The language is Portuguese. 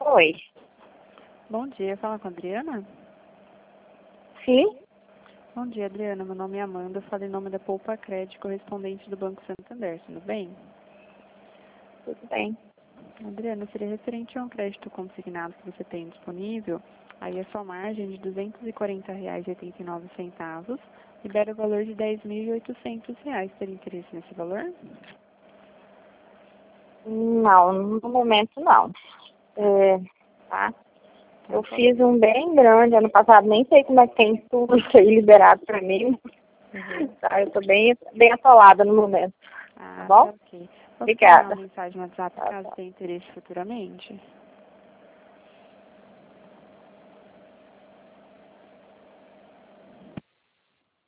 Oi. Bom dia, fala com a Adriana? Sim? Bom dia, Adriana. Meu nome é Amanda, eu falo em nome da Poupa Crédito, correspondente do Banco Santander, tudo bem? Tudo bem. Adriana, seria referente a um crédito consignado que você tem disponível, aí a sua margem de R$ 240,89 libera o valor de R$ 10.800. Teria interesse nesse valor? Não, no momento não. Tá? Eu Tá. fiz um bem grande ano passado, nem sei como é que tem tudo isso aí liberado pra mim. Tá? Eu tô bem atolada no momento. Tá bom? Ok. Posso mandar Obrigada. uma mensagem no WhatsApp caso tenha interesse futuramente?